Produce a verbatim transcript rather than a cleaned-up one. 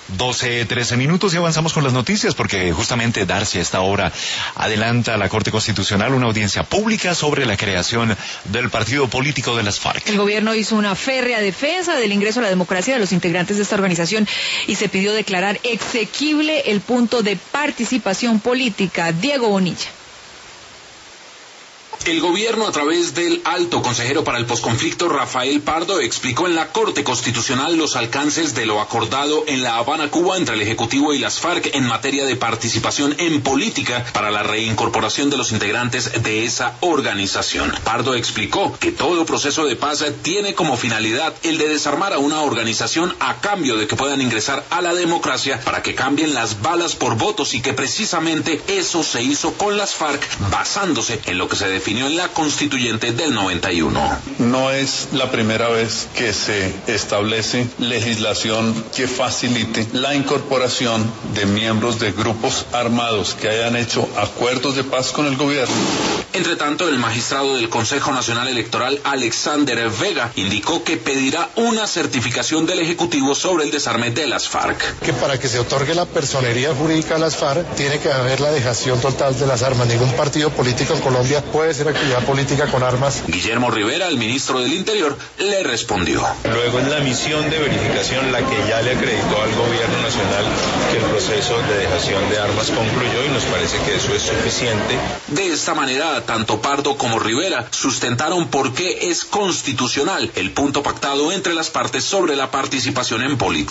doce, trece minutos y avanzamos con las noticias porque justamente Darcy a esta hora adelanta a la Corte Constitucional una audiencia pública sobre la creación del partido político de las FARC. El gobierno hizo una férrea defensa del ingreso a la democracia de los integrantes de esta organización y se pidió declarar exequible el punto de participación política. Diego Bonilla. El gobierno, a través del alto consejero para el posconflicto Rafael Pardo, explicó en la Corte Constitucional los alcances de lo acordado en La Habana, Cuba, entre el Ejecutivo y las FARC en materia de participación en política para la reincorporación de los integrantes de esa organización. Pardo explicó que todo proceso de paz tiene como finalidad el de desarmar a una organización a cambio de que puedan ingresar a la democracia para que cambien las balas por votos y que precisamente eso se hizo con las FARC basándose en lo que se definió en la Constituyente del noventa y uno. No es la primera vez que se establece legislación que facilite la incorporación de miembros de grupos armados que hayan hecho acuerdos de paz con el gobierno. Entre tanto, el magistrado del Consejo Nacional Electoral, Alexander Vega, indicó que pedirá una certificación del Ejecutivo sobre el desarme de las FARC. Que para que se otorgue la personería jurídica a las FARC tiene que haber la dejación total de las armas. Ningún partido político en Colombia puede ser actividad política con armas. Guillermo Rivera, el ministro del Interior, le respondió. Luego es la misión de verificación la que ya le acreditó al gobierno nacional que el proceso de dejación de armas concluyó y nos parece que eso es suficiente. De esta manera, tanto Pardo como Rivera sustentaron por qué es constitucional el punto pactado entre las partes sobre la participación en política.